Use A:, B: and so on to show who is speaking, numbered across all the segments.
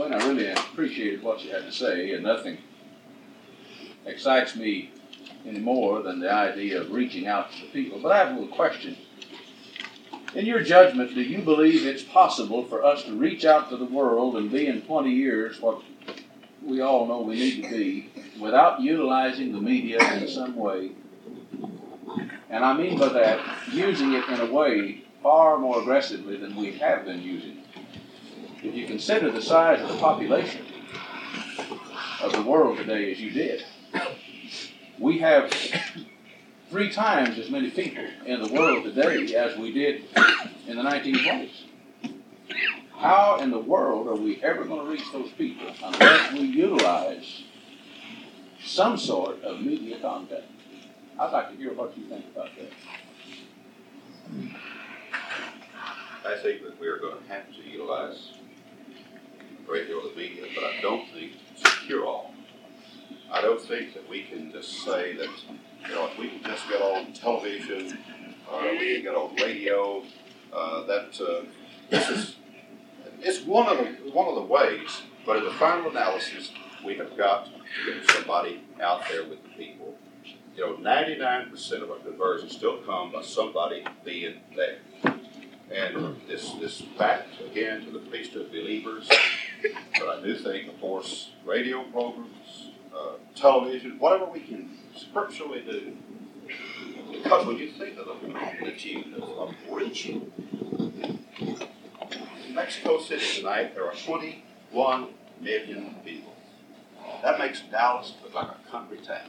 A: Well, I really appreciated what you had to say, and nothing excites me any more than the idea of reaching out to the people. But I have a little question. In your judgment, do you believe it's possible for us to reach out to the world and be in 20 years what we all know we need to be without utilizing the media in some way? And I mean by that, using it in a way far more aggressively than we have been using it. If you consider the size of the population of the world today as you did, we have 3 times as many people in the world today as we did in the 1920s. How in the world are we ever going to reach those people unless we utilize some sort of media contact? I'd like to hear what you think about that.
B: I think that we're going to have to utilize radio or the media, but I don't think it's a cure-all. I don't think that we can just say that, if we can just get on television or we can get on radio, it's one of the ways, but in the final analysis, we have got to get somebody out there with the people. 99% of our conversions still come by somebody being there. And this back again to the priesthood believers, but I do think, of course, radio programs, television, whatever we can scripturally do. Because when you think of the magnitude of reaching, in Mexico City tonight, there are 21 million people. That makes Dallas look like a country town.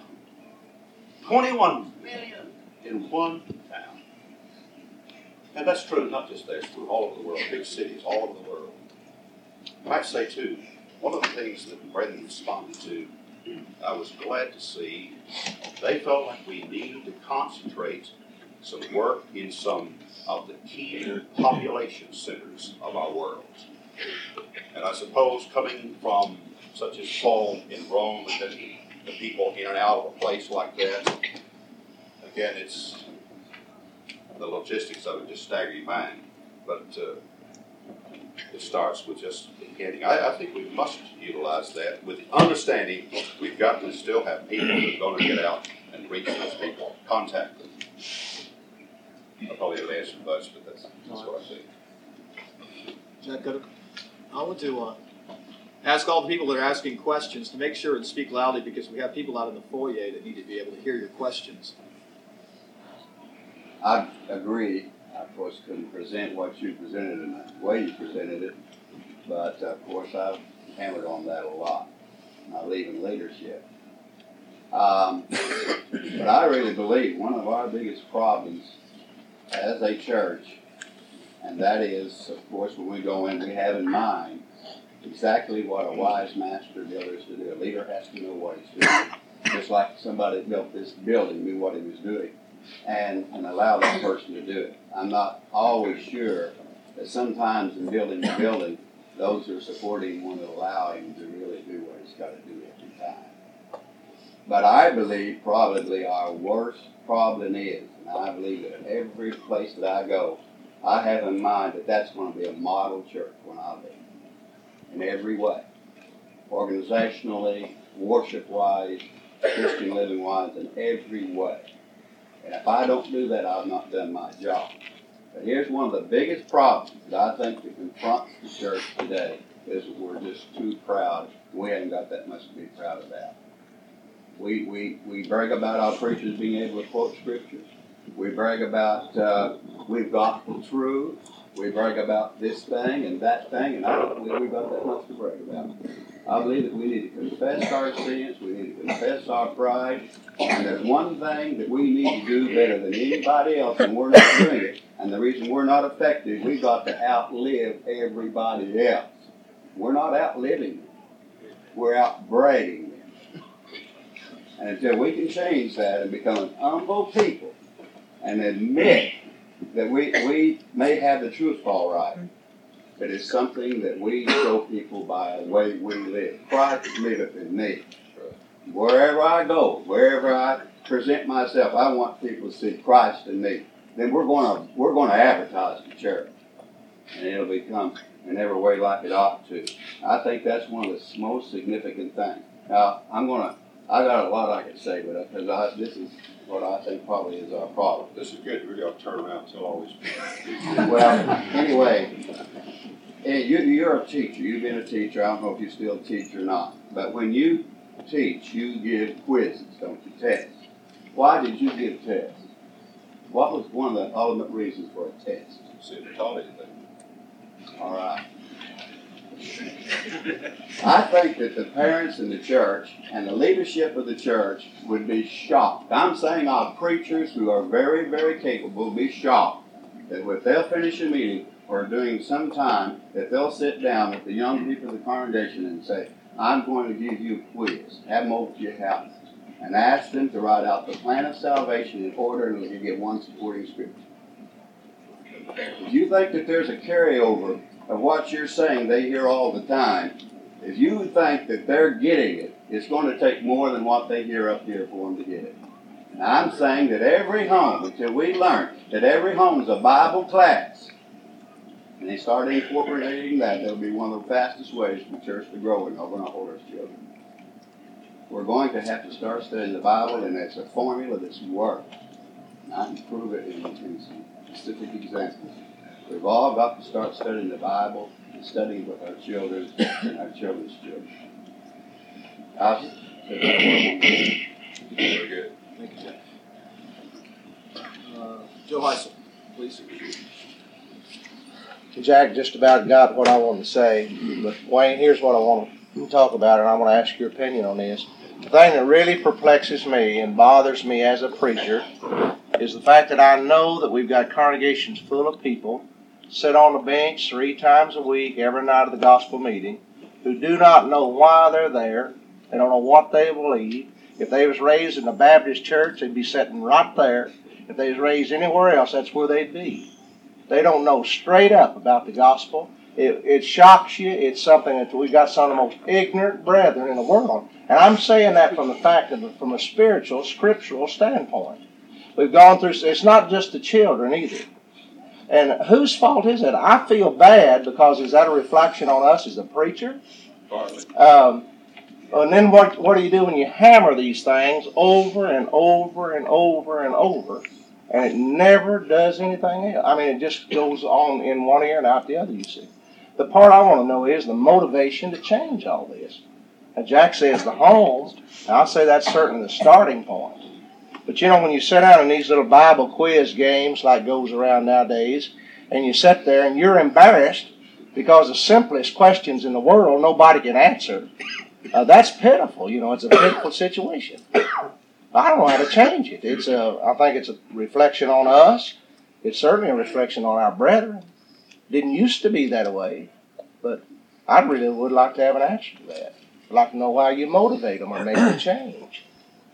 B: 21 million in one town. And that's true, not just there, it's true all over the world, big cities all over the world. I might say, too, one of the things that Brendan responded to, I was glad to see, they felt like we needed to concentrate some work in some of the key population centers of our world. And I suppose coming from such as Paul in Rome, and then the people in and out of a place like that, again, it's the logistics of it just stagger your mind. But it starts with just beginning. I think we must utilize that with the understanding we've got to still have people that are going to get out and reach those people, contact them. I probably have answered much, but that's what I think.
C: Is that good? I want to ask all the people that are asking questions to make sure and speak loudly, because we have people out in the foyer that need to be able to hear your questions.
D: I agree. I, of course, couldn't present what you presented in the way you presented it, but, of course, I've hammered on that a lot, not leaving leadership. But I really believe one of our biggest problems as a church, and that is, of course, when we go in, we have in mind exactly what a wise master builder is to do. A leader has to know what he's doing, just like somebody that built this building knew what he was doing, and allow that person to do it. I'm not always sure that sometimes in building the building, those who are supporting him want to allow him to really do what he's got to do every time. But I believe probably our worst problem is, and I believe that every place that I go, I have in mind that that's going to be a model church when I leave. In every way. Organizationally, worship-wise, Christian living-wise, in every way. And if I don't do that, I've not done my job. But here's one of the biggest problems that I think that confronts the church today is that we're just too proud. We haven't got that much to be proud about. We brag about our preachers being able to quote scriptures. We brag about we've got the truth. We brag about this thing and that thing, and I don't believe we've got that much to brag about. I believe that we need to confess our sins, we need to confess our pride, and there's one thing that we need to do better than anybody else, and we're not doing it. And the reason we're not effective, we've got to outlive everybody else. We're not outliving them. We're outbragging them. And until we can change that and become an humble people and admit that we may have the truth all right, but it's something that we show people by the way we live. Christ liveth in me. Wherever I go, wherever I present myself, I want people to see Christ in me. Then we're going to advertise the church, and it'll become in every way like it ought to. I think that's one of the most significant things. Now, I got a lot I could say, but because this is what I think probably is our problem.
B: This is good. We got to turn around and tell all these people.
D: Well, anyway, you're a teacher. You've been a teacher. I don't know if you still teach or not. But when you teach, you give quizzes, don't you? Tests. Why did you give tests? What was one of the ultimate reasons for a test?
B: See if they taught anything.
D: All right. I think that the parents in the church and the leadership of the church would be shocked. I'm saying our preachers who are very, very capable will be shocked that if they'll finish a meeting or during some time, that they'll sit down with the young people of the congregation and say, I'm going to give you a quiz. Have them over to your house and ask them to write out the plan of salvation in order and you get one supporting scripture. If you think that there's a carryover of what you're saying they hear all the time, if you think that they're getting it, it's going to take more than what they hear up here for them to get it. And I'm saying that every home, until we learn that every home is a Bible class, and they start incorporating that, that'll be one of the fastest ways for the church to grow and open up our children. We're going to have to start studying the Bible, and that's a formula that's worked. And I can prove it in some specific examples. We've all got to start studying the Bible and studying with our children and our children's children.
B: Very good.
C: Thank you, Jack. Joe Heisel, please.
E: Jack just about got what I wanted to say, but Wayne, here's what I want to talk about, and I want to ask your opinion on this. The thing that really perplexes me and bothers me as a preacher is the fact that I know that we've got congregations full of people sit on the bench 3 times a week, every night of the gospel meeting, who do not know why they're there. They don't know what they believe. If they was raised in a Baptist church, they'd be sitting right there. If they was raised anywhere else, that's where they'd be. They don't know straight up about the gospel. It shocks you. It's something that we've got some of the most ignorant brethren in the world. And I'm saying that from the fact of from a spiritual, scriptural standpoint. We've gone through, it's not just the children either. And whose fault is it? I feel bad because is that a reflection on us as a preacher?
B: Partly.
E: And then what do you do when you hammer these things over and over and over and over, and it never does anything else? I mean, it just goes on in one ear and out the other, you see. The part I want to know is the motivation to change all this. And Jack says the home, and I'll say that's certainly the starting point. But you know, when you sit down in these little Bible quiz games like goes around nowadays, and you sit there and you're embarrassed because the simplest questions in the world nobody can answer, that's pitiful. You know, it's a pitiful situation. I don't know how to change it. I think it's a reflection on us. It's certainly a reflection on our brethren. Didn't used to be that way, but I really would like to have an answer to that. I'd like to know why you motivate them or make them change.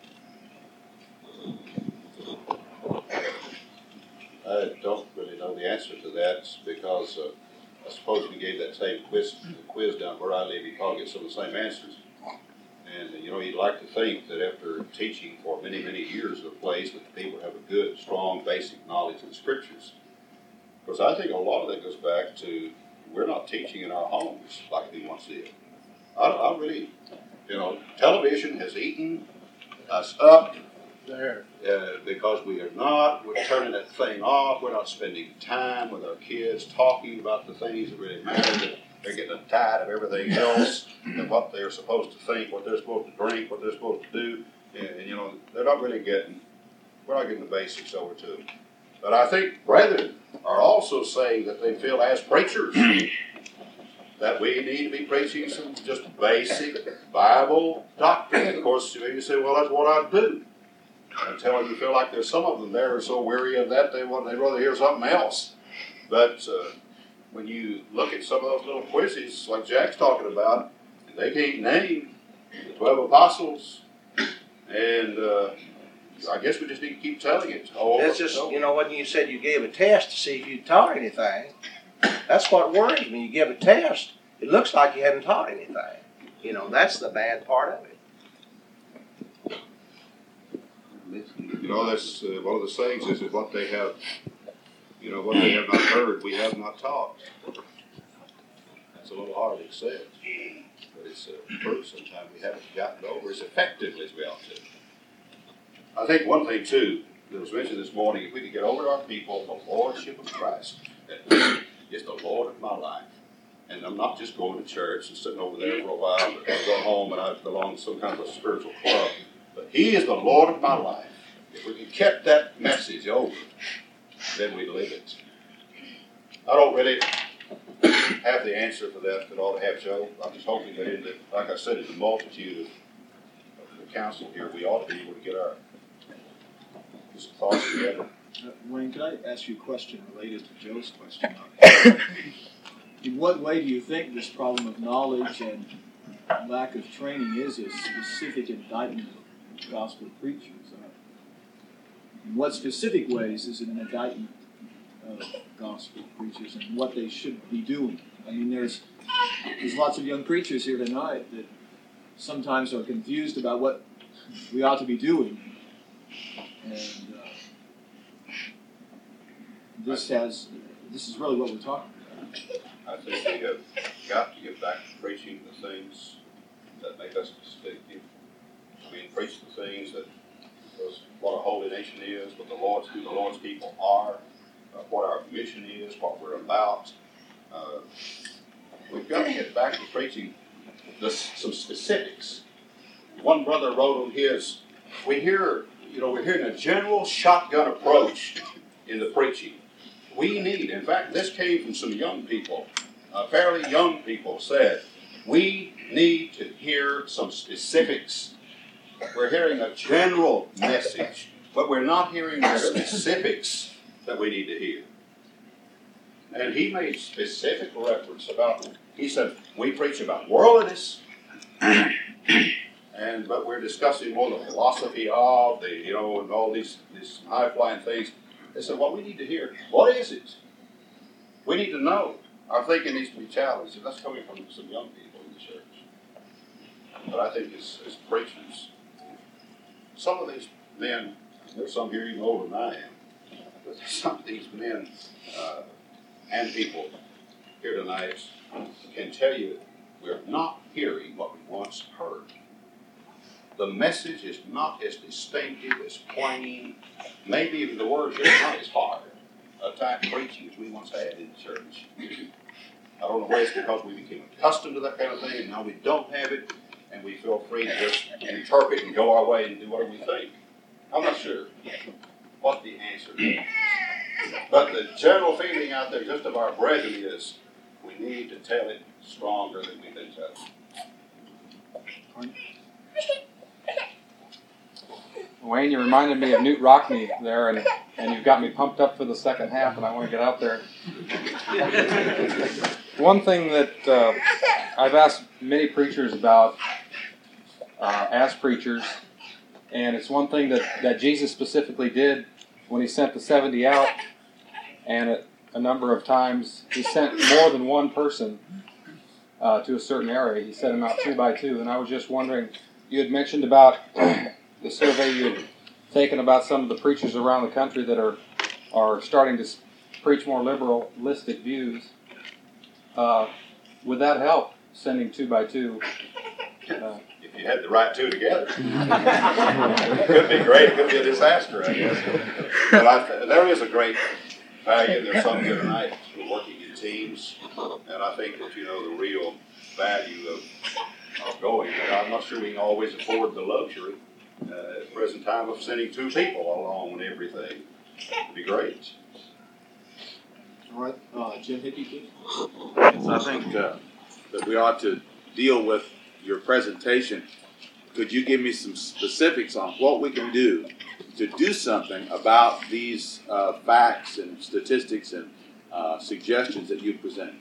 B: I don't really know the answer to that because I suppose if you gave that same quiz down where I live, you'd probably get some of the same answers. And, you know, you'd like to think that after teaching for many, many years of a place that the people have a good, strong, basic knowledge of the Scriptures. Because I think a lot of that goes back to we're not teaching in our homes like we once did. I really, you know, television has eaten us up
E: There.
B: because we're turning that thing off. We're not spending time with our kids talking about the things that really matter. They're getting tired of everything else and what they're supposed to think, what they're supposed to drink, what they're supposed to do. And you know, we're not getting the basics over to them. But I think brethren are also saying that they feel as preachers that we need to be preaching some just basic Bible doctrine. Of course, you say, well, that's what I do. Until you feel like there's some of them there are so weary of that, they'd rather hear something else. But when you look at some of those little quizzes, like Jack's talking about, they can't name the 12 apostles. And I guess we just need to keep telling it.
E: It's just, you know, when you said you gave a test to see if you taught anything, that's what worries me. You give a test, it looks like you hadn't taught anything. You know, that's the bad part of it.
B: You know, that's one of the sayings is that what they have not heard, we have not taught. It's a little hard to accept, but it's proof sometimes we haven't gotten over as effectively as we ought to. I think one thing, too, that was mentioned this morning, if we could get over to our people the Lordship of Christ, that He is the Lord of my life. And I'm not just going to church and sitting over there for a while, or go home and I belong to some kind of a spiritual club. But He is the Lord of my life. If we could keep that message over, then we'd live it. I don't really have the answer for that ought to have, Joe. I'm just hoping that in the, like I said, in the multitude of the council here, we ought to be able to get our thoughts together.
C: Wayne, can I ask you a question related to Joe's question? In what way do you think this problem of knowledge and lack of training is a specific indictment of gospel preachers? In what specific ways is it an indictment of gospel preachers and what they should be doing? I mean, there's lots of young preachers here tonight that sometimes are confused about what we ought to be doing. And this is really what we're talking about.
B: I think we have got to get back to preaching the things that make us distinctive. I mean, preach the things that what a holy nation is, who the Lord's people are, what our mission is, what we're about. We've got to get back to preaching some specifics. One brother wrote on his, we're hearing a general shotgun approach in the preaching. We need, in fact, this came from some young people, fairly young people said, we need to hear some specifics. We're hearing a general message, but we're not hearing the specifics that we need to hear. And he made specific reference about, he said, we preach about worldliness, but we're discussing more the philosophy of, and all these high-flying things. They said, what we need to hear, what is it? We need to know. Our thinking needs to be challenged, and that's coming from some young people in the church. But I think as preachers, some of these men, there's some here even older than I am, but some of these men and people here tonight can tell you we're not hearing what we once heard. The message is not as distinctive, as plain, maybe even the words are not as hard a type of preaching as we once had in the church. I don't know whether it's because we became accustomed to that kind of thing and now we don't have it and we feel free to just interpret and go our way and do whatever we think. I'm not sure what the answer is. But the general feeling out there just of our brethren is we need to tell it stronger than we've been telling.
F: Wayne, you reminded me of Newt Rockney there, and you've got me pumped up for the second half, and I want to get out there. One thing that I've asked many preachers about as preachers, and it's one thing that Jesus specifically did when He sent the 70 out, and a number of times He sent more than one person to a certain area. He sent them out 2 by 2, and I was just wondering, you had mentioned about the survey you had taken about some of the preachers around the country that are starting to preach more liberalistic views. Would that help, sending 2 by 2?
B: If you had the right two together. It could be great. It could be a disaster, I guess. But there is a great value. There's some here tonight for working in teams. And I think that, the real value of going. I'm not sure we can always afford the luxury at the present time of sending 2 people along with everything. It'd be great.
C: All right, Jim Hickey, please.
G: Yes, I think that we ought to deal with your presentation. Could you give me some specifics on what we can do to do something about these facts and statistics and suggestions that you present?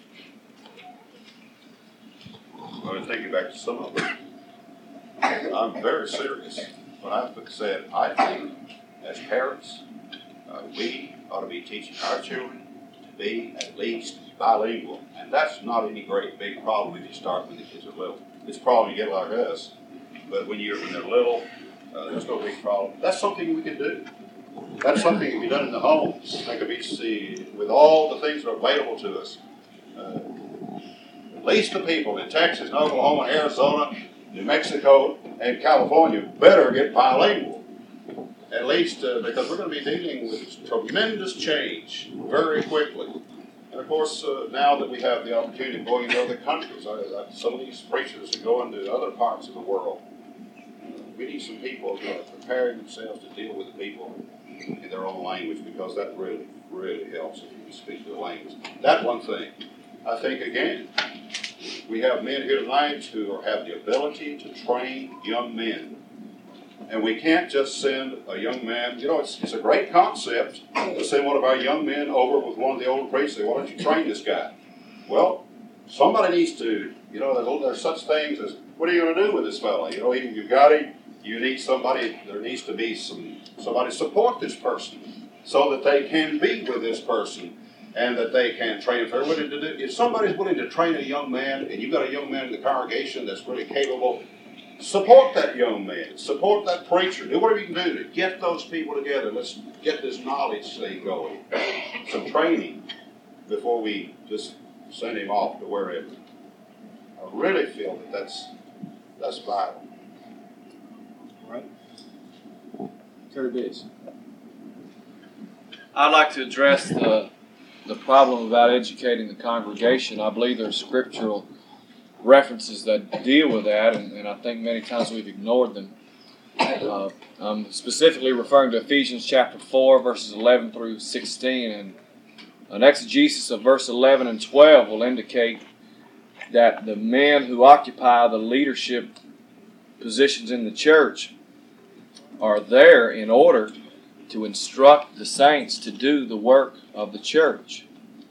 B: Well, thinking back to some of them, I'm very serious when I've said I think as parents we ought to be teaching our children to be at least bilingual. And that's not any great big problem if you start when the kids are little. It's a problem you get like us. But when they're little, there's no big problem. That's something we can do. That's something that can be done in the homes. That could be with all the things that are available to us. least the people in Texas, and Oklahoma, Arizona, New Mexico, and California better get bilingual. At least because we're going to be dealing with tremendous change very quickly. And of course, now that we have the opportunity of going into other countries, some of these preachers are going to other parts of the world. We need some people who are preparing themselves to deal with the people in their own language, because that really, really helps if you can speak their language. That one thing. I think, again, we have men here tonight who have the ability to train young men. And we can't just send a young man, it's a great concept to send one of our young men over with one of the older preachers and say, why don't you train this guy? Well, somebody needs to, there's such things as, what are you going to do with this fellow? You've got him, you need somebody, there needs to be somebody to support this person so that they can be with this person and that they can train. If somebody's willing to train a young man, and you've got a young man in the congregation that's really capable, support that young man. Support that preacher. Do whatever you can do to get those people together. Let's get this knowledge thing going. Some training before we just send him off to wherever. I really feel that that's vital.
C: Right. Terry Bates.
H: I'd like to address the problem about educating the congregation. I believe there's scriptural references that deal with that, and I think many times we've ignored them. I'm specifically referring to Ephesians chapter 4, verses 11 through 16, and an exegesis of verse 11 and 12 will indicate that the men who occupy the leadership positions in the church are there in order to instruct the saints to do the work of the church.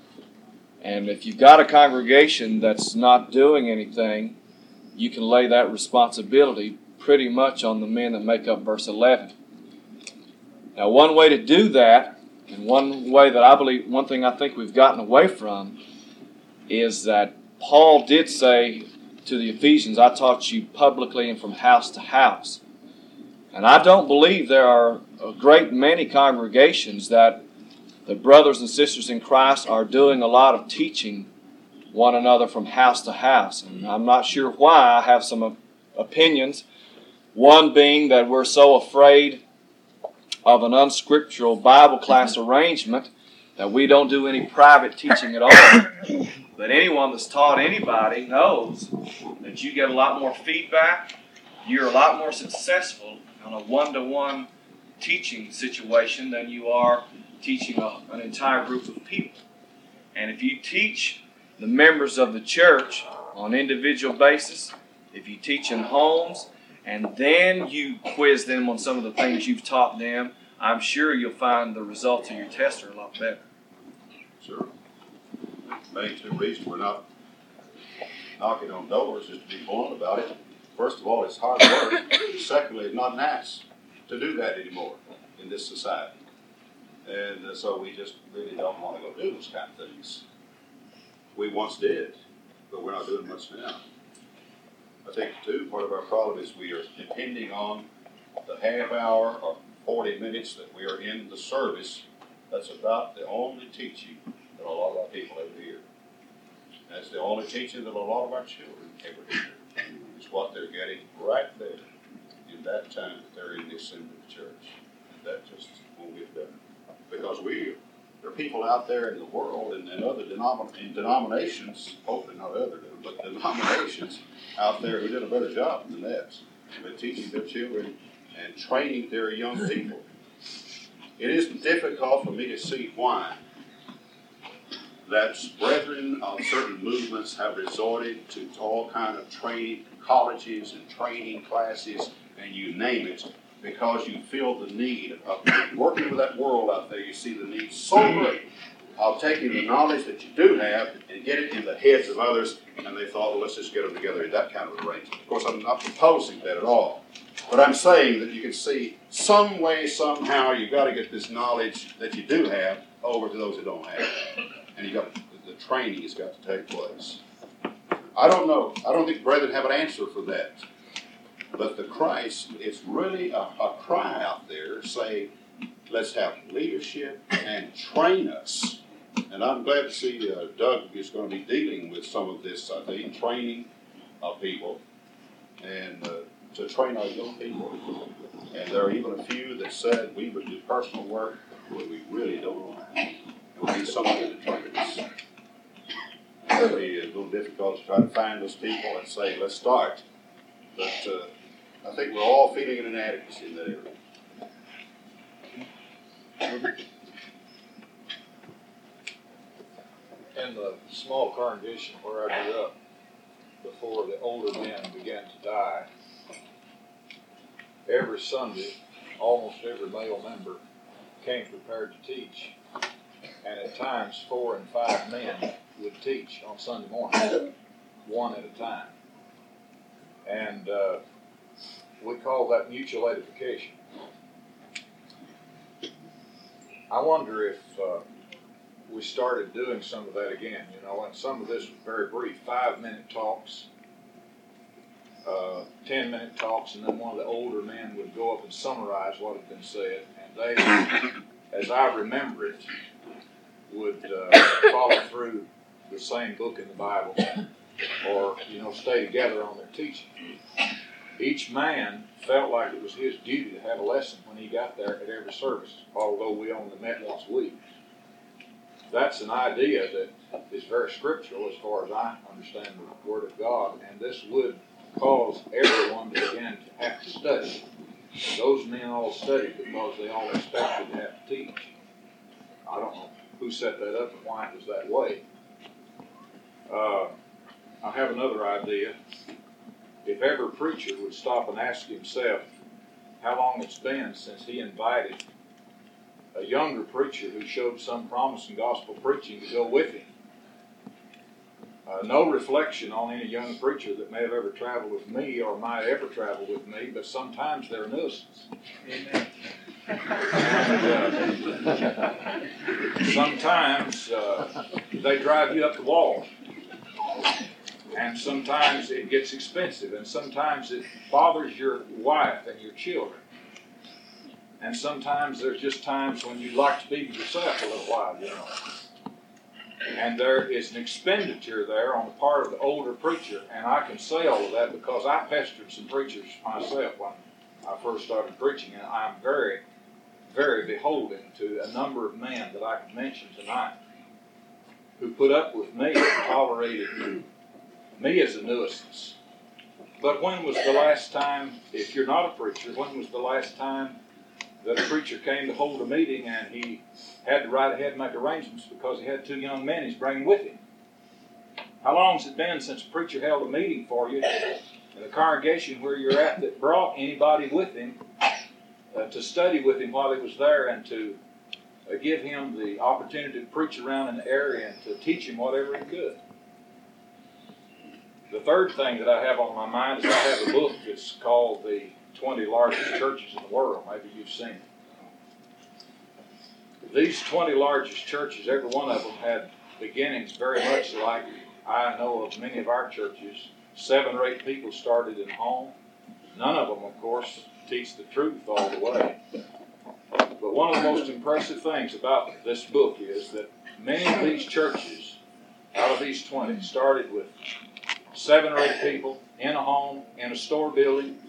H: And if you've got a congregation that's not doing anything, you can lay that responsibility pretty much on the men that make up verse 11. Now, one way to do that, and one thing I think we've gotten away from, is that Paul did say to the Ephesians, I taught you publicly and from house to house. And I don't believe there are a great many congregations that the brothers and sisters in Christ are doing a lot of teaching one another from house to house. And I'm not sure why. I have some opinions. One being that we're so afraid of an unscriptural Bible class arrangement that we don't do any private teaching at all. But anyone that's taught anybody knows that you get a lot more feedback. You're a lot more successful on a one-to-one teaching situation than you are teaching an entire group of people. And if you teach the members of the church on an individual basis, if you teach in homes, and then you quiz them on some of the things you've taught them, I'm sure you'll find the results of your test are a lot better.
B: Sure. Main two reasons we're not knocking on doors is to be blunt about it. First of all, it's hard work. Secondly, it's not nice to do that anymore in this society. And so we just really don't want to go do those kind of things. We once did, but we're not doing much now. I think, too, part of our problem is we are depending on the half hour or 40 minutes that we are in the service. That's about the only teaching that a lot of our people ever hear. That's the only teaching that a lot of our children ever hear. It's what they're getting right there in that time that they're in the assembly of the church. And that just won't get done. Because there are people out there in the world and other denominations, hopefully not other, but denominations out there who did a better job than that. They're teaching their children and training their young people. It is difficult for me to see why that brethren of certain movements have resorted to all kind of training, colleges and training classes, and you name it, because you feel the need of working with that world out there. You see the need so great of taking the knowledge that you do have and get it in the heads of others, and they thought, well, let's just get them together in that kind of arrangement. Of course, I'm not proposing that at all, but I'm saying that you can see some way, somehow, you've got to get this knowledge that you do have over to those who don't have it. And the training has got to take place. I don't know. I don't think brethren have an answer for that. But the Christ, it's really a cry out there saying, let's have leadership and train us. And And I'm glad to see Doug is going to be dealing with some of this, I think, training of people and to train our young people. And there are even a few that said we would do personal work, but we really don't know how. We need somebody to train us. It'll be a little difficult to try to find those people and say, let's start. But I think we're all feeling an inadequacy in that area.
I: In the small congregation where I grew up, before the older men began to die, every Sunday, almost every male member came prepared to teach. And at times, 4 and 5 men would teach on Sunday morning, one at a time. And we call that mutual edification. I wonder if we started doing some of that again, and some of this was very brief, 5-minute talks, 10-minute talks, and then one of the older men would go up and summarize what had been said, and they, as I remember it, would follow through the same book in the Bible, or, stay together on their teaching. Each man felt like it was his duty to have a lesson when he got there at every service, although we only met once a week. That's an idea that is very scriptural as far as I understand the Word of God, and this would cause everyone to begin to have to study. Those men all studied because they all expected to have to teach. I don't know who set that up and why it was that way. I have another idea. If every preacher would stop and ask himself how long it's been since he invited a younger preacher who showed some promise in gospel preaching to go with him. No reflection on any young preacher that may have ever traveled with me or might ever travel with me, but sometimes they're a nuisance. Amen. And sometimes they drive you up the wall. And sometimes it gets expensive, and sometimes it bothers your wife and your children. And sometimes there's just times when you'd like to be with yourself a little while, And there is an expenditure there on the part of the older preacher, and I can say all of that because I pestered some preachers myself when I first started preaching, and I'm very, very beholden to a number of men that I could mention tonight who put up with me and tolerated me as a nuisance. But when was the last time, if you're not a preacher, when was the last time that a preacher came to hold a meeting and he had to ride ahead and make arrangements because he had 2 young men he's bringing with him? How long has it been since a preacher held a meeting for you in the congregation where you're at that brought anybody with him to study with him while he was there and to give him the opportunity to preach around in the area and to teach him whatever he could? The third thing that I have on my mind is I have a book that's called The 20 Largest Churches in the World. Maybe you've seen it. These 20 largest churches, every one of them had beginnings very much like I know of many of our churches. 7 or 8 people started in home. None of them, of course, teach the truth all the way. But one of the most impressive things about this book is that many of these churches, out of these 20, started with 7 or 8 people in a home, in a store building.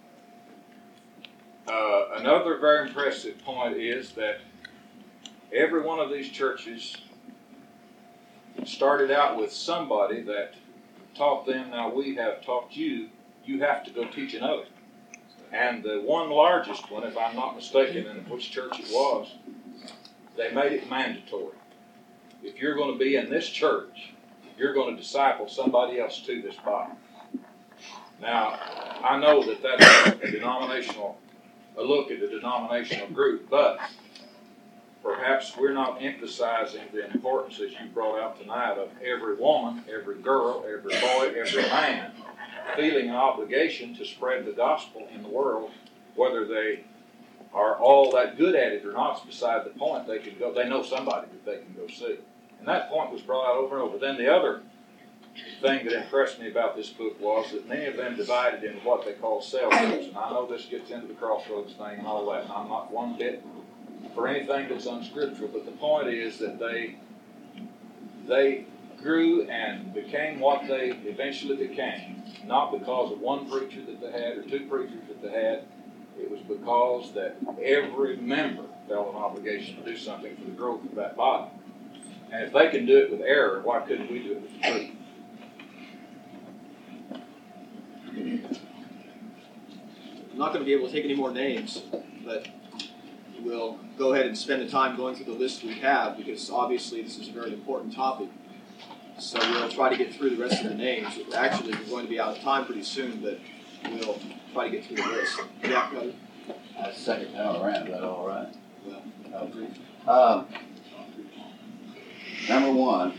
I: Another very impressive point is that every one of these churches started out with somebody that taught them, now we have taught you, you have to go teach another. And the one largest one, if I'm not mistaken in which church it was, they made it mandatory. If you're going to be in this church, you're going to disciple somebody else to this body. Now, I know that that's a look at the denominational group, but perhaps we're not emphasizing the importance, as you brought out tonight, of every woman, every girl, every boy, every man feeling an obligation to spread the gospel in the world, whether they are all that good at it or not is beside the point. They can go. They know somebody that they can go see. And that point was brought out over and over. Then the other thing that impressed me about this book was that many of them divided into what they call cell groups. And I know this gets into the crossroads thing and all that, and I'm not one bit for anything that's unscriptural, but the point is that they they grew and became what they eventually became, not because of one preacher that they had or two preachers that they had. It was because that every member felt an obligation to do something for the growth of that body. And if they can do it with error, why couldn't we do it with truth?
C: I'm not going to be able to take any more names, but we'll go ahead and spend the time going through the list we have, because obviously this is a very important topic. So we'll try to get through the rest of the names. Actually, we're going to be out of time pretty soon, but we'll try to get through the list. Yeah, Brother?
D: That's the second time around, is that all right? Number one,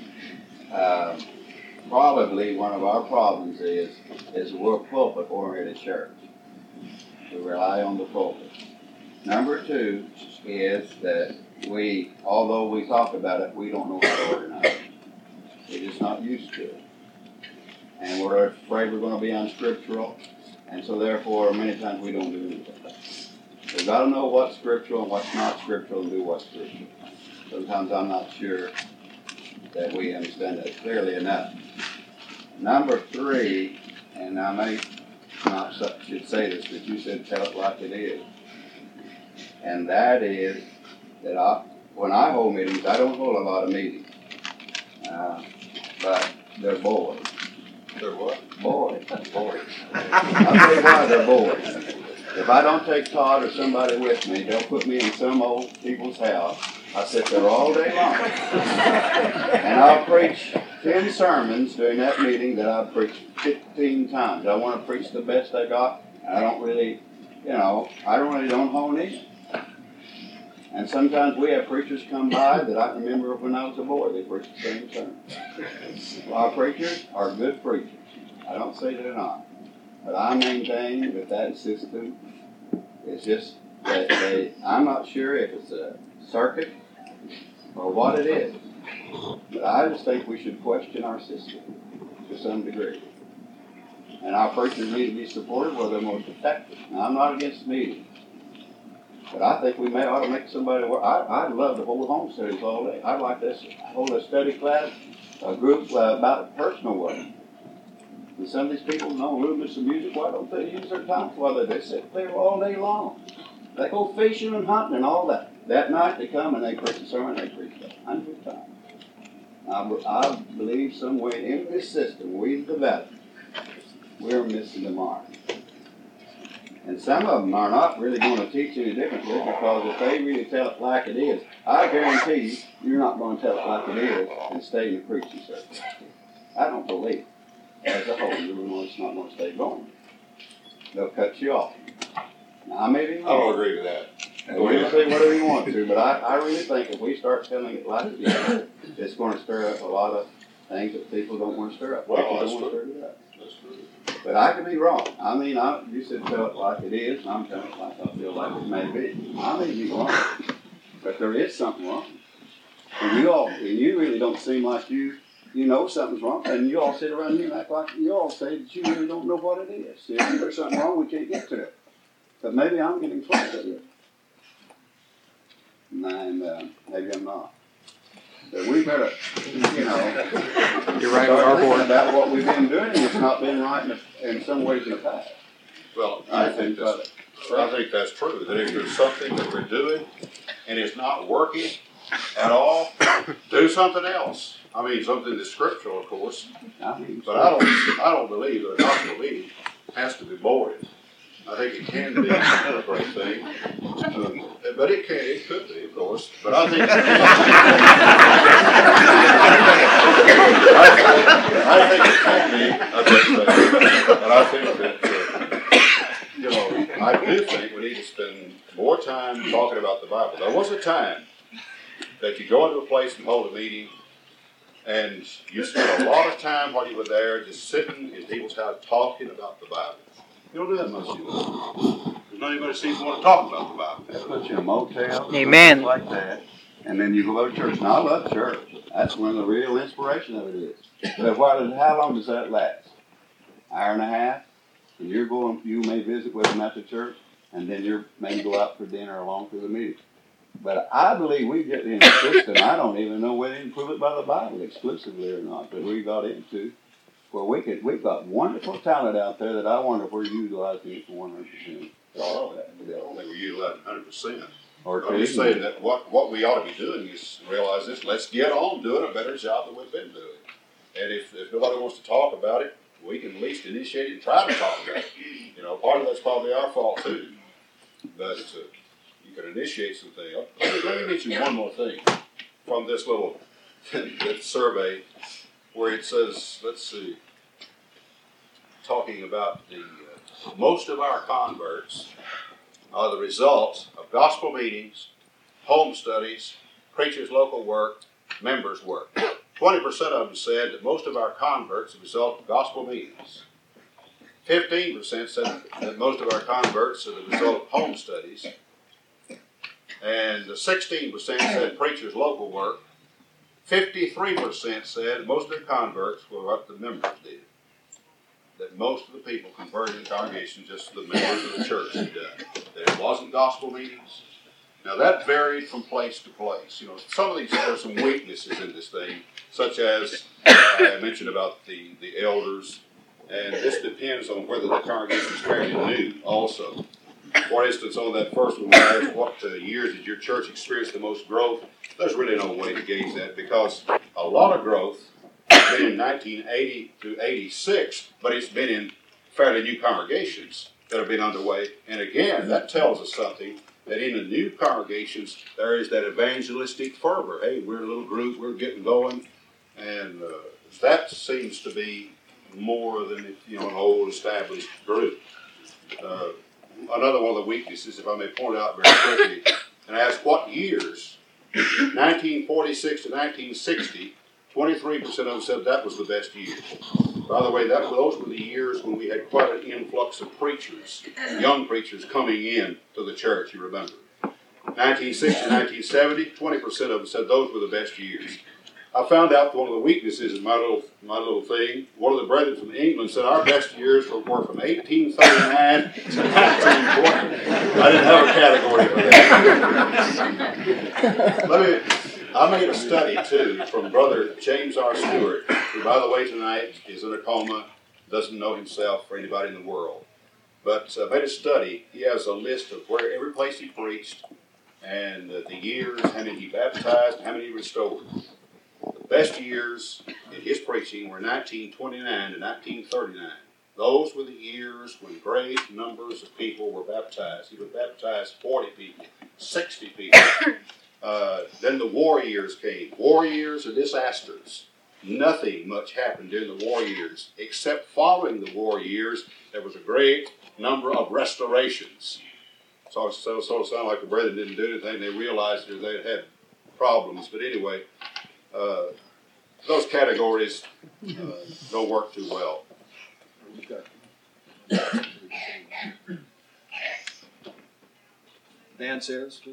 D: probably one of our problems is we're a pulpit-oriented church. We rely on the pulpit. Number two is that although we talk about it, we don't know how to organize it. We're just not used to it. And we're afraid we're going to be unscriptural, and so therefore many times we don't do anything. We've got to know what's scriptural and what's not scriptural and do what's scriptural. Sometimes I'm not sure that we understand that clearly enough. Number three, and I may not should say this, but you said tell it like it is. And that is that when I hold meetings, I don't hold a lot of meetings. But they're boys.
B: They're what?
D: Boys. Boys. I'll tell you why they're boys. If I don't take Todd or somebody with me, they'll put me in some old people's house. I sit there all day long. And I'll preach 10 sermons during that meeting that I've preached 15 times. I want to preach the best I got. And I don't really don't hone in. And sometimes we have preachers come by that I remember when I was a boy. They preached the same sermon. Well, our preachers are good preachers. I don't say they're not. But I maintain that system is just that I'm not sure if it's a circuit or what it is. But I just think we should question our system to some degree. And our preachers need to be supported where they're most effective. Now, I'm not against meetings. But I think we ought to make somebody work. I'd love to hold home studies all day. I'd like to hold a study class, a group about personal work. And some of these people know rudeness of music. Why don't they use their time for they sit there all day long? They go fishing and hunting and all that. That night they come and they preach a sermon. They preach that 100 times. I believe somewhere in this system we've developed, we're missing the mark. And some of them are not really going to teach any differently, because if they really tell it like it is, I guarantee you're not going to tell it like it is and stay in the preaching circle. I don't believe it. As a whole, you're just not going to stay going. They'll cut you off. Now, I may be wrong.
B: I don't agree with that.
D: And we can say whatever you want to, but I really think if we start telling it like it is, it's going to stir up a lot of things that people don't want to stir up.
B: Well,
D: people
B: that's
D: don't want to
B: true.
D: stir it up.
B: That's true.
D: But I could be wrong. I mean, you said tell it like it is, and I'm telling it like I feel like it may be. I may be wrong, but there is something wrong. And you really don't seem like you know something's wrong, and you all sit around here and act like you all say that you really don't know what it is. See, if there's something wrong, we can't get to it. But maybe I'm getting close to it. And maybe I'm not. But we better,
F: You're right with our board.
D: about what we've been doing, and it's not been right in some ways in the past.
B: Well, I think that's true. That if there's something that we're doing and it's not working at all, do something else. I mean, something that's scriptural, of course. But I don't believe that a gospel meeting has to be boring. I think it can be a great thing, but it could be, of course. But I think it can be a great thing. And I think that I do think we need to spend more time talking about the Bible. There was a time that you go into a place and hold a meeting, and you spent a lot of time while you were there just sitting in people's house talking about the Bible. You don't do that much anymore. There's not anybody seems to want to talk about the Bible.
D: They put you in a motel,
J: Amen.
D: like that, and then you go to church. Now, I love church. That's when the real inspiration of it is. But how long does that last? Hour and a half? And you may visit with them at the church, and then you maybe go out for dinner along to the meeting. But I believe we get in a system, I don't even know whether to prove it by the Bible exclusively or not, that we got into, where we've got wonderful talent out there that I wonder if we're utilizing it for 100%.
B: Oh, I don't think we're utilizing 100%.
D: Or
B: I'm just saying that what we ought to be doing is realize this. Let's get on doing a better job than we've been doing. And if nobody wants to talk about it, we can at least initiate it and try to talk about it. You know, part of that's probably our fault too. But you can initiate some things. Let me mention one more thing from this little this survey where it says, let's see, talking about the most of our converts are the results of gospel meetings, home studies, preachers' local work, members' work. 20% of them said that most of our converts are the result of gospel meetings. 15% said that most of our converts are the result of home studies. And 16% said preachers' local work. 53% said most of the converts were what the members did. That most of the people converted in the congregation, just the members of the church had done. That it wasn't gospel meetings. Now that varied from place to place. You know, some of these, there are some weaknesses in this thing, such as I mentioned about the elders, and this depends on whether the congregation is fairly new also. For instance, on that first one, when I asked what years did your church experience the most growth, there's really no way to gauge that because a lot of growth has been in 1980 to 86, but it's been in fairly new congregations that have been underway. And again, that tells us something, that in the new congregations, there is that evangelistic fervor. Hey, we're a little group, we're getting going. And that seems to be more than, an old established group. Another one of the weaknesses, if I may point out very quickly, and ask what years, 1946 to 1960, 23% of them said that was the best year. By the way, those were the years when we had quite an influx of preachers, young preachers coming in to the church, you remember. 1960 to 1970, 20% of them said those were the best years. I found out one of the weaknesses in my little thing. One of the brethren from England said our best years were from 1839 to 1920. I didn't have a category for that. I made a study too from Brother James R. Stewart, who, by the way, tonight is in a coma, doesn't know himself or anybody in the world. But I made a study. He has a list of where every place he preached and the years, how many he baptized, how many he restored. The best years in his preaching were 1929 to 1939. Those were the years when great numbers of people were baptized. He would baptize 40 people, 60 people. Then the war years came. War years are disasters. Nothing much happened during the war years, except following the war years, there was a great number of restorations. So it sounded like the brethren didn't do anything. They realized that they had problems. But anyway, those categories don't work too well.
C: Dan Sayers, please.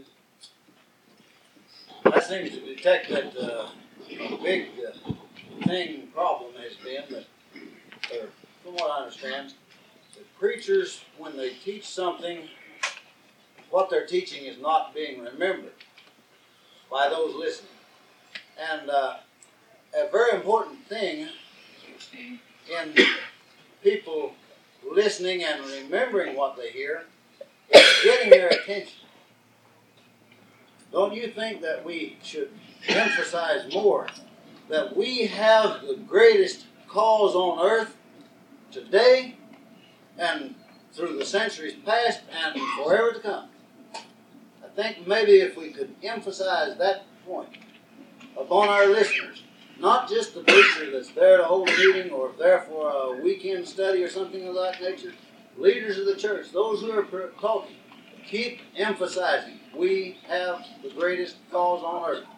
J: I seem to detect that a big problem has been that, from what I understand, the preachers, when they teach something, what they're teaching is not being remembered by those listening. And a very important thing in people listening and remembering what they hear is getting their attention. Don't you think that we should emphasize more that we have the greatest cause on earth today and through the centuries past and forever to come? I think maybe if we could emphasize that point upon our listeners, not just the preacher that's there to hold a meeting or there for a weekend study or something of that nature, leaders of the church, those who are talking, keep emphasizing we have the greatest cause on earth.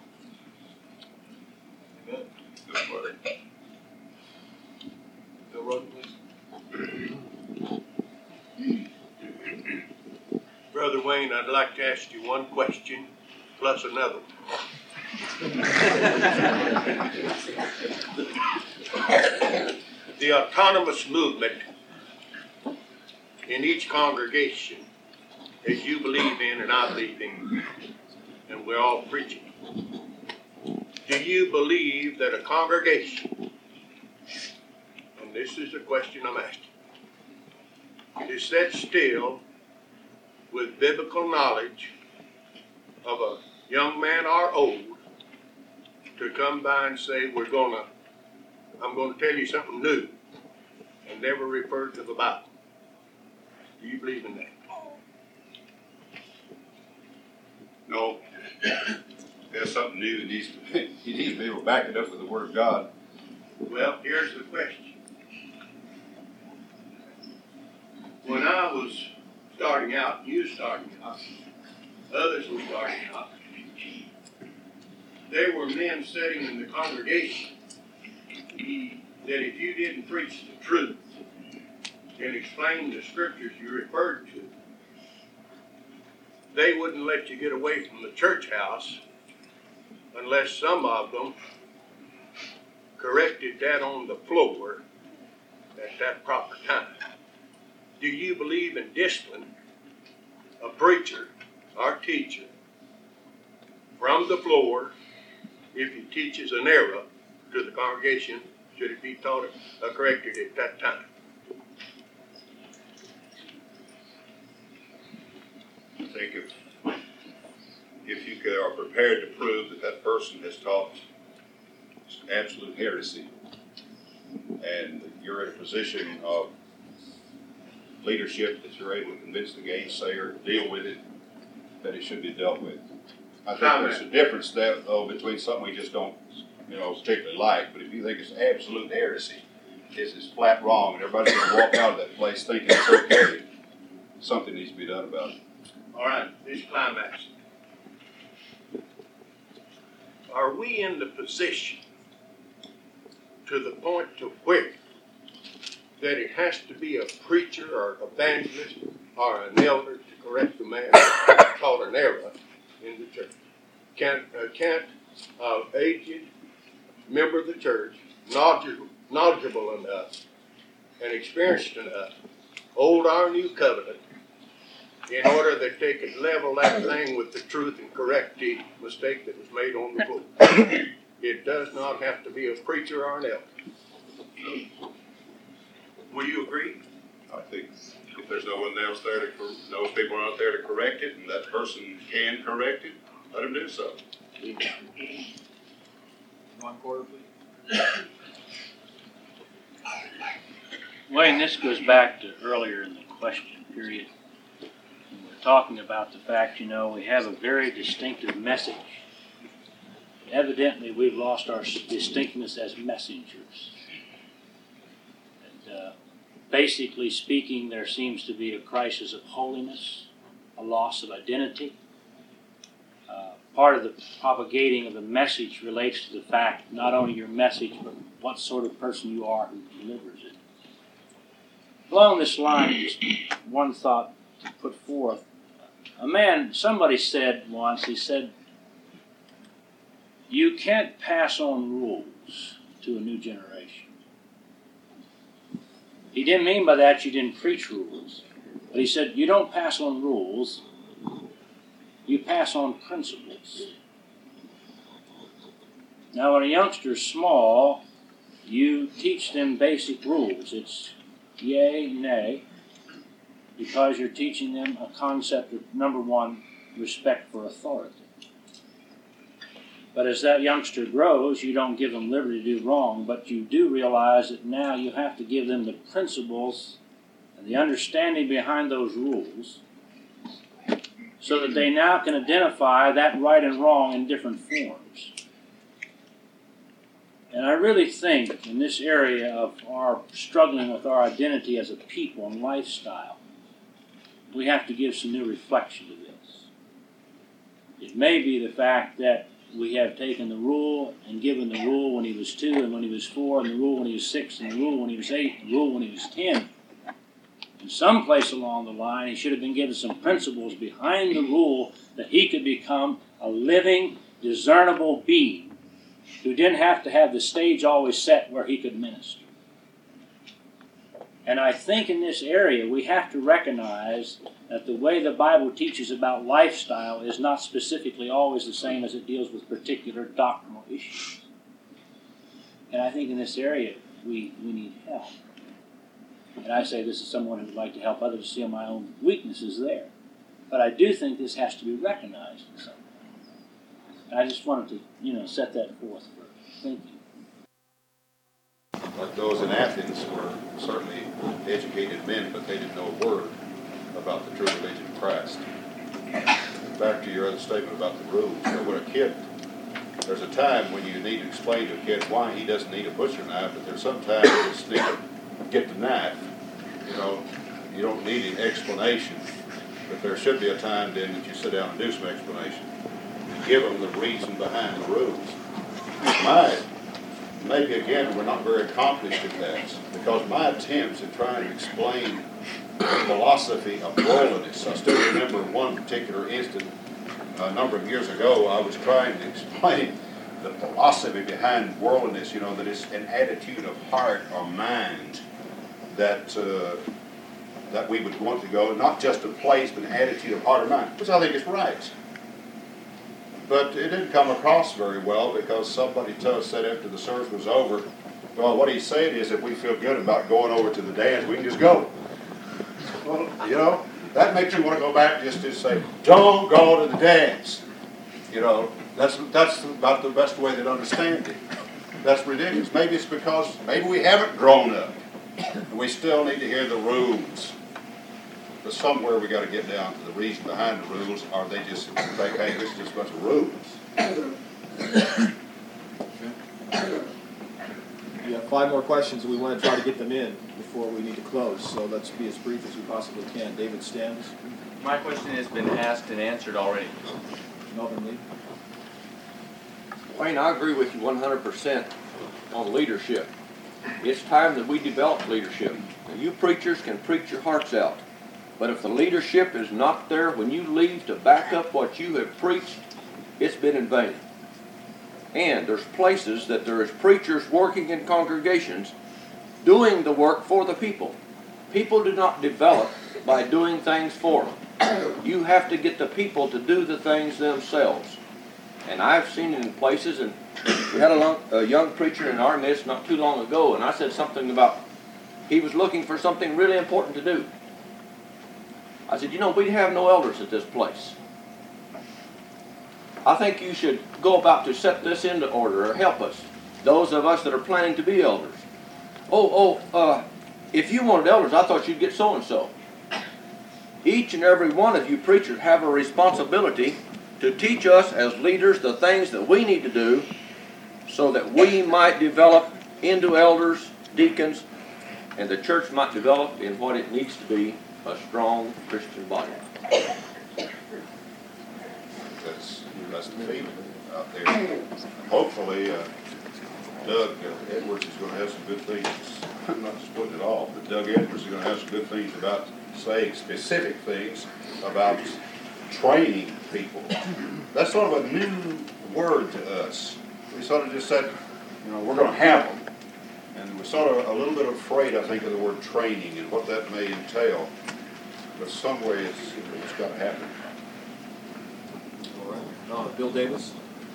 B: Amen. Good word.
C: Bill Roden, please.
K: Brother Wayne, I'd like to ask you one question plus another. The autonomous movement in each congregation, as you believe in and I believe in, and we're all preaching. Do you believe that a congregation, and this is the question I'm asking, is set still with biblical knowledge of a young man or old to come by and say, I'm going to tell you something new, and never refer to the Bible? Do you believe in that?
B: No. There's something new that needs to be able to back it up with the Word of God.
K: Well, here's the question. When I was starting out, you starting out, others were starting out, there were men sitting in the congregation that if you didn't preach the truth and explain the scriptures you referred to, they wouldn't let you get away from the church house unless some of them corrected that on the floor at that proper time. Do you believe in discipline a preacher or teacher from the floor if he teaches an error to the congregation? Should it be taught corrected at that time?
B: I think if you are prepared to prove that that person has taught absolute heresy, and you're in a position of leadership that you're able to convince the gainsayer to deal with it, that it should be dealt with. I think there's a difference there, though, between something we just don't, particularly like. But if you think it's absolute heresy, it's flat wrong, and everybody's going to walk out of that place thinking it's okay, something needs to be done about it.
K: All right, this climax. Are we in the position to the point to where that it has to be a preacher or evangelist or an elder to correct the man called an error in the church? Can't aged member of the church, knowledgeable enough and experienced enough, old or new covenant, in order that they could level that thing with the truth and correct the mistake that was made on the floor? It does not have to be a preacher or an elder. Will you agree?
B: I think if there's no one else there those people are out there to correct it, and that person can correct it, let him do so.
C: One quarter, please.
L: Wayne, this goes back to earlier in the question period. We're talking about the fact, we have a very distinctive message. Evidently, we've lost our distinctness as messengers. And, basically speaking, there seems to be a crisis of holiness, a loss of identity. Part of the propagating of the message relates to the fact not only your message, but what sort of person you are who delivers it. Along this line, just one thought to put forth. Somebody said once, he said, you can't pass on rules to a new generation. He didn't mean by that you didn't preach rules. But he said, you don't pass on rules, you pass on principles. Now, when a youngster's small, you teach them basic rules. It's yay, nay, because you're teaching them a concept of, number one, respect for authority. But as that youngster grows, you don't give them liberty to do wrong, but you do realize that now you have to give them the principles and the understanding behind those rules so that they now can identify that right and wrong in different forms. And I really think in this area of our struggling with our identity as a people and lifestyle, we have to give some new reflection to this. It may be the fact that we have taken the rule and given the rule when he was 2 and when he was 4 and the rule when he was 6 and the rule when he was 8 and the rule when he was 10. And someplace along the line he should have been given some principles behind the rule that he could become a living, discernible being who didn't have to have the stage always set where he could minister. And I think in this area we have to recognize that the way the Bible teaches about lifestyle is not specifically always the same as it deals with particular doctrinal issues. And I think in this area we need help. And I say this as someone who would like to help others see my own weaknesses there. But I do think this has to be recognized in some way. And I just wanted to, set that forth for thinking.
B: Like those in Athens were certainly educated men, but they didn't know a word about the true religion of Christ. Back to your other statement about the rules. When a kid, there's a time when you need to explain to a kid why he doesn't need a butcher knife, but there's some time you just need to get the knife. You don't need an explanation, but there should be a time then that you sit down and do some explanation. Give them the reason behind the rules. Maybe again we're not very accomplished at that, because my attempts at trying to explain the philosophy of worldliness, I still remember one particular instant a number of years ago. I was trying to explain the philosophy behind worldliness, that it's an attitude of heart or mind that we would want to go, not just a place, but an attitude of heart or mind, which I think is right. But it didn't come across very well, because somebody said after the service was over, well, what he's saying is if we feel good about going over to the dance, we can just go. Well, that makes you want to go back just to say, don't go to the dance. That's about the best way to understand it. That's ridiculous. Maybe it's because we haven't grown up. And we still need to hear the rules. But somewhere we got to get down to the reason behind the rules, or they just think, hey, this is just a bunch of rules.
C: We have 5 more questions, and we want to try to get them in before we need to close. So let's be as brief as we possibly can. David Stans.
M: My question has been asked and answered already.
C: Melvin Lee.
N: Wayne, I agree with you 100% on leadership. It's time that we develop leadership. Now, you preachers can preach your hearts out, but if the leadership is not there when you leave to back up what you have preached, it's been in vain. And there's places that there is preachers working in congregations doing the work for the people. People do not develop by doing things for them. You have to get the people to do the things themselves. And I've seen it in places, and we had a young preacher in our midst not too long ago, and I said something about he was looking for something really important to do. I said, we have no elders at this place. I think you should go about to set this into order, or help us, those of us that are planning to be elders. If you wanted elders, I thought you'd get so-and-so. Each and every one of you preachers have a responsibility to teach us as leaders the things that we need to do so that we might develop into elders, deacons, and the church might develop in what it needs to be, a strong Christian body.
B: That's the feeling out there. Hopefully, Doug Edwards is going to have some good things. I'm not just putting it off, but Doug Edwards is going to have some good things about saying specific things about training people. That's sort of a new word to us. We sort of just said, we're going to have them. And we're sort of a little bit afraid, I think, of the word training and what that may entail. But some way it's got to happen.
C: All right. Bill Davis.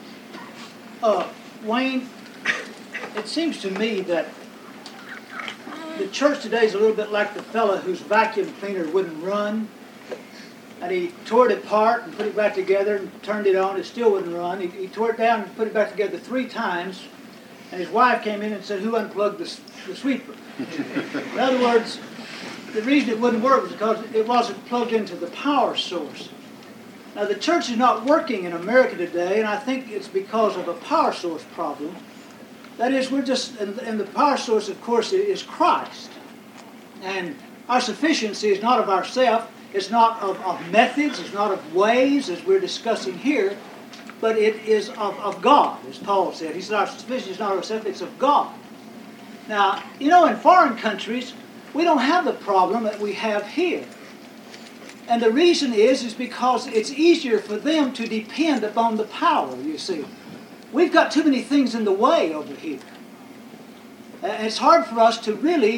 O: Wayne, it seems to me that the church today is a little bit like the fella whose vacuum cleaner wouldn't run. And he tore it apart and put it back together and turned it on. It still wouldn't run. He tore it down and put it back together 3 times. And his wife came in and said, who unplugged the sweeper? In other words, the reason it wouldn't work was because it wasn't plugged into the power source. Now, the church is not working in America today, and I think it's because of a power source problem. That is, and the power source, of course, is Christ. And our sufficiency is not of ourselves. It's not of methods, it's not of ways, as we're discussing here, but it is of God, as Paul said. He said our sufficiency is not of ourselves, it's of God. Now, in foreign countries, we don't have the problem that we have here. And the reason is because it's easier for them to depend upon the power, you see. We've got too many things in the way over here. And it's hard for us to really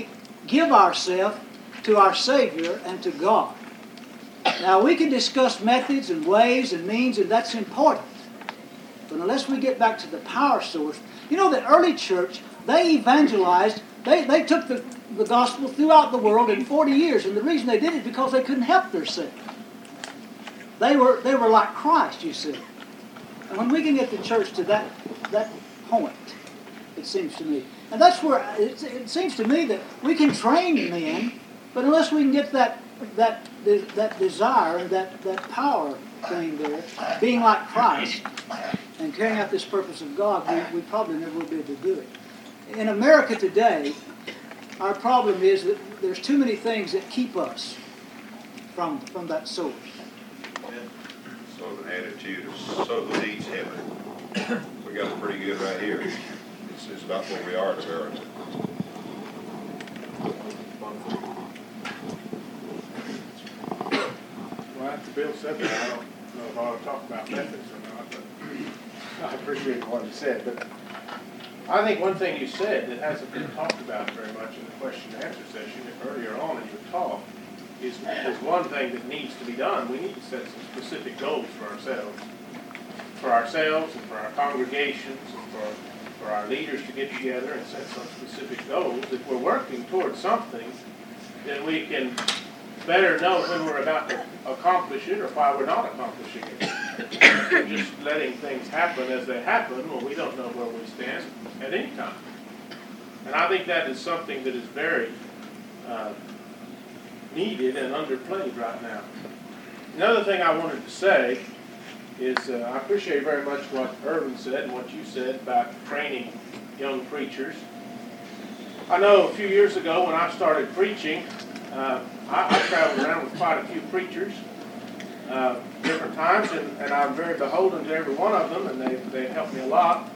O: give ourselves to our Savior and to God. Now, we can discuss methods and ways and means, and that's important. But unless we get back to the power source, you know, the early church, they evangelized, they took the gospel throughout the world in 40 years, and the reason they did it is because they couldn't help themselves. They were like Christ, you see. And when we can get the church to that point, it seems to me, and that's where it seems to me that we can train men, but unless we can get that desire and that power thing there, being like Christ and carrying out this purpose of God, we probably never will be able to do it. In America today, our problem is that there's too many things that keep us from that source.
P: Sort of an attitude of sow the seeds heaven. We got it pretty good right here. It's about where we are in America.
E: Well, after Bill said that, I don't know if I ought to talk about methods or not, but I appreciate what he said. But I think one thing you said that hasn't been talked about very much in the question and answer session earlier on in your talk is one thing that needs to be done. We need to set some specific goals for ourselves and for our congregations and for our leaders to get together and set some specific goals. If we're working towards something, then we can better know when we're about to accomplish it or why we're not accomplishing it. We're just letting things happen as they happen when we don't know where we stand at any time. And I think that is something that is very needed and underplayed right now. Another thing I wanted to say is I appreciate very much what Irvin said and what you said about training young preachers. I know a few years ago when I started preaching, I traveled around with quite a few preachers different times, and I'm very beholden to every one of them, and they helped me a lot.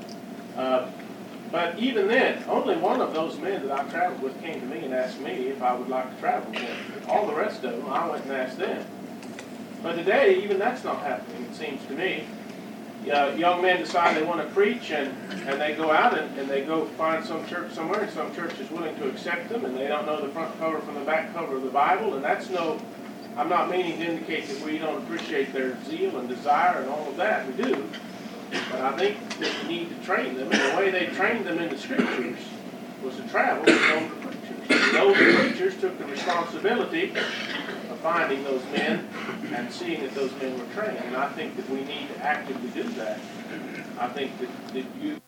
E: But even then, only one of those men that I traveled with came to me and asked me if I would like to travel with him. All the rest of them, I went and asked them. But today, even that's not happening, it seems to me. Young men decide they want to preach, and they go out and they go find some church somewhere, and some church is willing to accept them, and they don't know the front cover from the back cover of the Bible, and that's I'm not meaning to indicate that we don't appreciate their zeal and desire and all of that. We do. But I think that we need to train them, and the way they trained them in the Scriptures was to travel with older preachers. The older preachers took the responsibility of finding those men and seeing that those men were trained. And I think that we need to actively do that. I think that you